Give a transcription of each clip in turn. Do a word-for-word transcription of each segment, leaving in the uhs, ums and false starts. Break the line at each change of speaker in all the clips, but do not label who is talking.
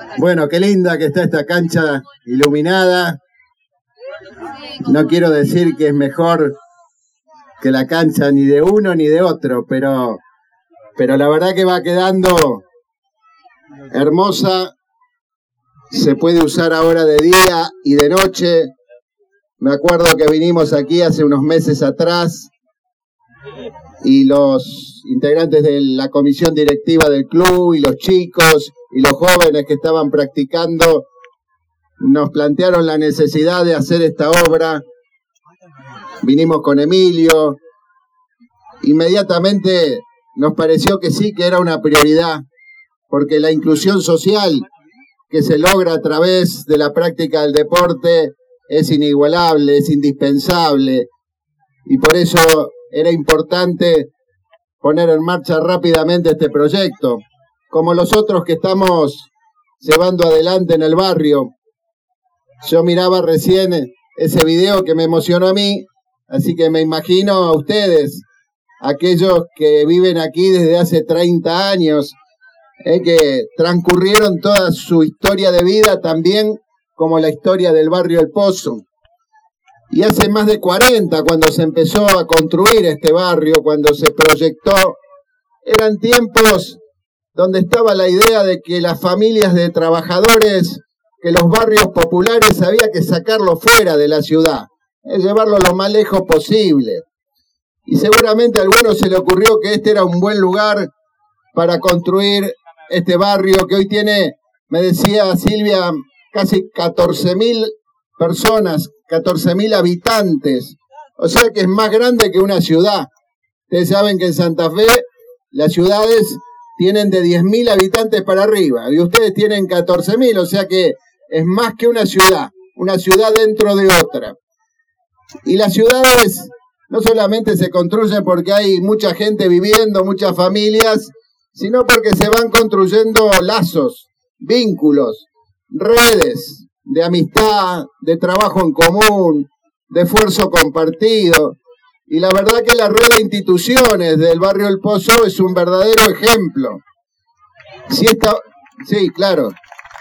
Bueno, qué linda que está esta cancha iluminada. No quiero decir que es mejor que la cancha ni de uno ni de otro, pero, pero la verdad que va quedando hermosa. Se puede usar ahora de día y de noche. Me acuerdo que vinimos aquí hace unos meses atrás y los integrantes de la comisión directiva del club y los chicos y los jóvenes que estaban practicando nos plantearon la necesidad de hacer esta obra. Vinimos con Emilio. Inmediatamente nos pareció que sí, que era una prioridad, porque la inclusión social que se logra a través de la práctica del deporte es inigualable, es indispensable, y por eso era importante poner en marcha rápidamente este proyecto, como los otros que estamos llevando adelante en el barrio. Yo miraba recién ese video que me emocionó a mí, así que me imagino a ustedes, aquellos que viven aquí desde hace treinta años, eh, que transcurrieron toda su historia de vida también como la historia del barrio El Pozo. Y hace más de cuarenta, cuando se empezó a construir este barrio, cuando se proyectó, eran tiempos donde estaba la idea de que las familias de trabajadores, que los barrios populares había que sacarlos fuera de la ciudad, es llevarlo lo más lejos posible. Y seguramente a algunos se le ocurrió que este era un buen lugar para construir este barrio que hoy tiene, me decía Silvia, casi catorce mil personas, catorce mil habitantes, o sea que es más grande que una ciudad. Ustedes saben que en Santa Fe las ciudades tienen de diez mil habitantes para arriba, y ustedes tienen catorce mil, o sea que es más que una ciudad, una ciudad dentro de otra. Y las ciudades no solamente se construyen porque hay mucha gente viviendo, muchas familias, sino porque se van construyendo lazos, vínculos, redes de amistad, de trabajo en común, de esfuerzo compartido. Y la verdad que la red de instituciones del barrio El Pozo es un verdadero ejemplo. Si esta, sí, claro.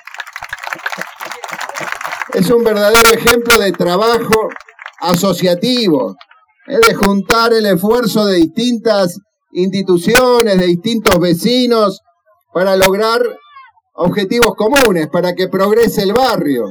Es un verdadero ejemplo de trabajo asociativo, es de juntar el esfuerzo de distintas instituciones, de distintos vecinos, para lograr objetivos comunes, para que progrese el barrio.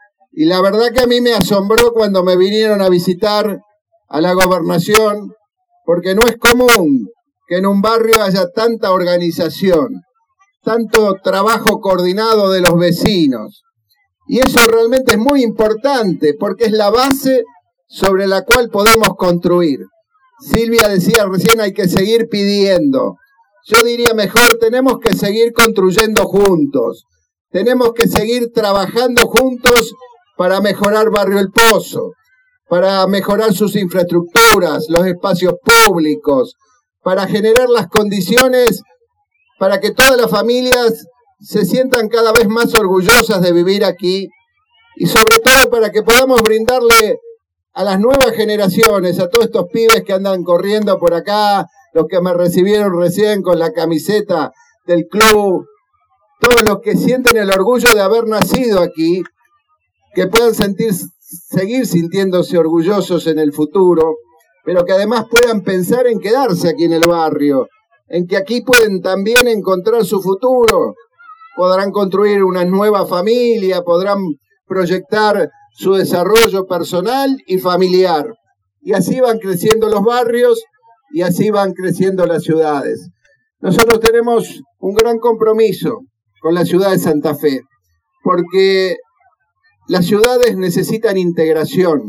Y la verdad que a mí me asombró cuando me vinieron a visitar a la gobernación, porque no es común que en un barrio haya tanta organización, tanto trabajo coordinado de los vecinos. Y eso realmente es muy importante, porque es la base sobre la cual podemos construir. Silvia decía recién, hay que seguir pidiendo. Yo diría mejor, tenemos que seguir construyendo juntos. Tenemos que seguir trabajando juntos para mejorar Barrio El Pozo, para mejorar sus infraestructuras, los espacios públicos, para generar las condiciones para que todas las familias se sientan cada vez más orgullosas de vivir aquí, y sobre todo para que podamos brindarle a las nuevas generaciones, a todos estos pibes que andan corriendo por acá, los que me recibieron recién con la camiseta del club, todos los que sienten el orgullo de haber nacido aquí, que puedan sentir, seguir sintiéndose orgullosos en el futuro, pero que además puedan pensar en quedarse aquí en el barrio, en que aquí pueden también encontrar su futuro, podrán construir una nueva familia, podrán proyectar su desarrollo personal y familiar. Y así van creciendo los barrios y así van creciendo las ciudades. Nosotros tenemos un gran compromiso con la ciudad de Santa Fe, porque las ciudades necesitan integración,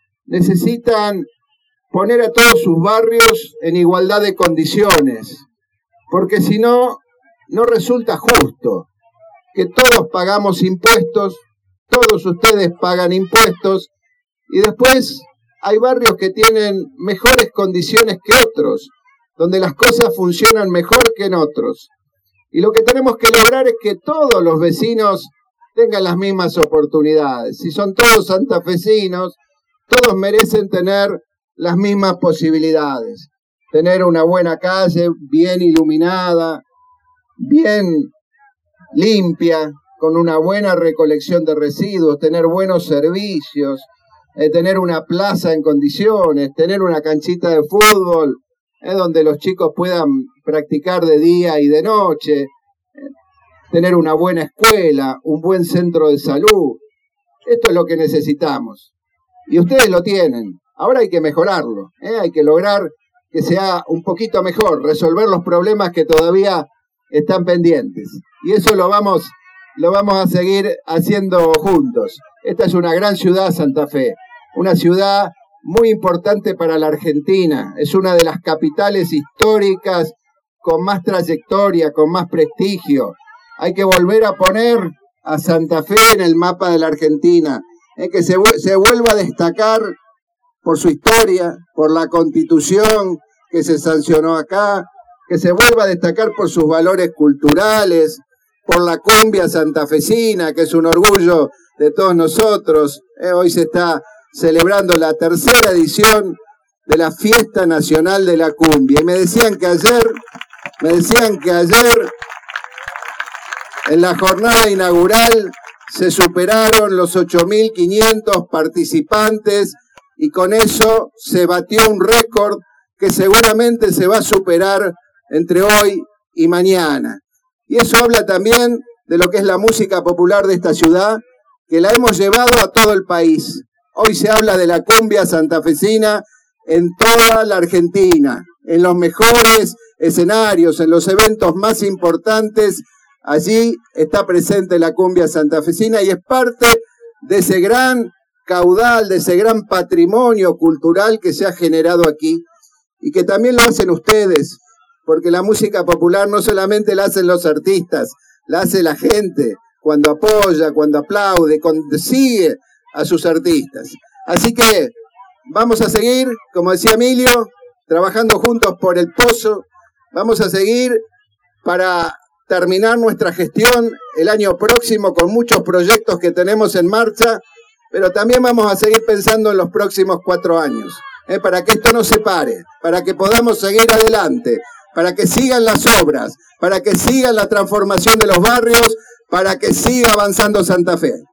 necesitan poner a todos sus barrios en igualdad de condiciones, porque si no, no resulta justo que todos pagamos impuestos, todos ustedes pagan impuestos, y después hay barrios que tienen mejores condiciones que otros, donde las cosas funcionan mejor que en otros. Y lo que tenemos que lograr es que todos los vecinos tengan las mismas oportunidades. Si son todos santafesinos, todos merecen tener las mismas posibilidades. Tener una buena calle bien iluminada, bien limpia, con una buena recolección de residuos, tener buenos servicios, eh, tener una plaza en condiciones, tener una canchita de fútbol, eh, donde los chicos puedan practicar de día y de noche, eh, tener una buena escuela, un buen centro de salud. Esto es lo que necesitamos. Y ustedes lo tienen. Ahora hay que mejorarlo, ¿eh? Hay que lograr que sea un poquito mejor, resolver los problemas que todavía están pendientes. Y eso lo vamos, lo vamos a seguir haciendo juntos. Esta es una gran ciudad, Santa Fe, una ciudad muy importante para la Argentina. Es una de las capitales históricas con más trayectoria, con más prestigio. Hay que volver a poner a Santa Fe en el mapa de la Argentina, ¿eh? Que se, se vuelva a destacar por su historia, por la Constitución que se sancionó acá, que se vuelva a destacar por sus valores culturales, por la cumbia santafesina, que es un orgullo de todos nosotros. Eh, hoy se está celebrando la tercera edición de la Fiesta Nacional de la Cumbia. Y me decían que ayer, me decían que ayer, en la jornada inaugural, se superaron los ocho mil quinientos participantes y con eso se batió un récord que seguramente se va a superar entre hoy y mañana. Y eso habla también de lo que es la música popular de esta ciudad, que la hemos llevado a todo el país. Hoy se habla de la cumbia santafesina en toda la Argentina, en los mejores escenarios, en los eventos más importantes. Allí está presente la cumbia santafesina y es parte de ese gran caudal, de ese gran patrimonio cultural que se ha generado aquí y que también lo hacen ustedes, porque la música popular no solamente la hacen los artistas, la hace la gente cuando apoya, cuando aplaude, cuando sigue a sus artistas. Así que vamos a seguir, como decía Emilio, trabajando juntos por el pozo. Vamos a seguir para terminar nuestra gestión el año próximo con muchos proyectos que tenemos en marcha, pero también vamos a seguir pensando en los próximos cuatro años, ¿eh? Para que esto no se pare, para que podamos seguir adelante, para que sigan las obras, para que siga la transformación de los barrios, para que siga avanzando Santa Fe.